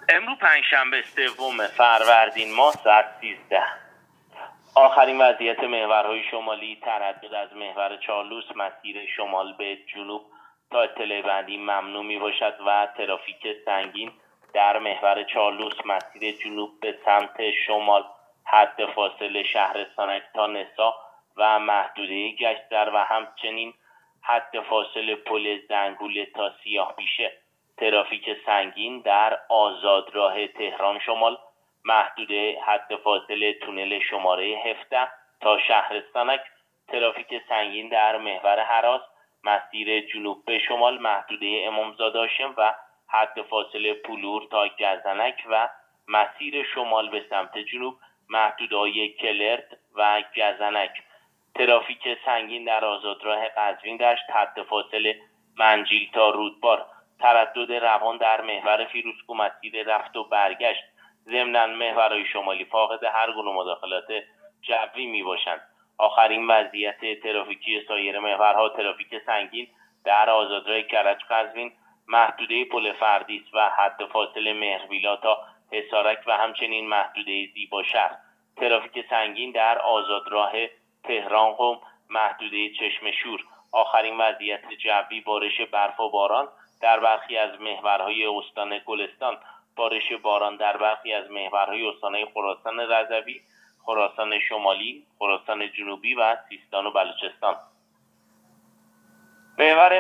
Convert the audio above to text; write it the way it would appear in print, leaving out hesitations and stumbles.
امروز پنجشنبه 3 فروردین ماه ساعت 13. آخرین وضعیت محورهای شمالی: تردد از محور چارلوس مسیر شمال به جنوب تا اطلاع بعدی ممنوع می باشد و ترافیک سنگین در محور چارلوس مسیر جنوب به سمت شمال حد فاصل شهرستانک تا نسا و محدوده گشتر و همچنین حد فاصل پل زنگوله تا سیاه بیشه. ترافیک سنگین در آزادراه تهران شمال محدوده حد فاصل تونل شماره 17 تا شهرستانک. ترافیک سنگین در محور هراس مسیر جنوب به شمال محدوده امامزاده هاشم و حد فاصل پولور تا گزنک و مسیر شمال به سمت جنوب محدودهای کلرت و گزنک. ترافیک سنگین در آزادراه قزوین دشت حد فاصل منجیل تا رودبار. تردد روان در محور فیروزکوه مسیر رفت و برگشت. ضمناً محورهای شمالی فاقد هر گونه مداخلات جوی می باشند. آخرین وضعیت ترافیکی سایر محورها: ترافیک سنگین در آزادراه کرج قزوین محدوده پل فردیس و حد فاصل مهرویلا تا حصارک و همچنین محدوده زیباشهر. ترافیک سنگین در آزادراه تهران قم محدوده چشم شور. آخرین وضعیت جوی: بارش برف و باران در برخی از محورهای استان گلستان، بارش باران در برخی از محورهای استانهای خراسان رضوی، خراسان شمالی، خراسان جنوبی و سیستان و بلوچستان. محور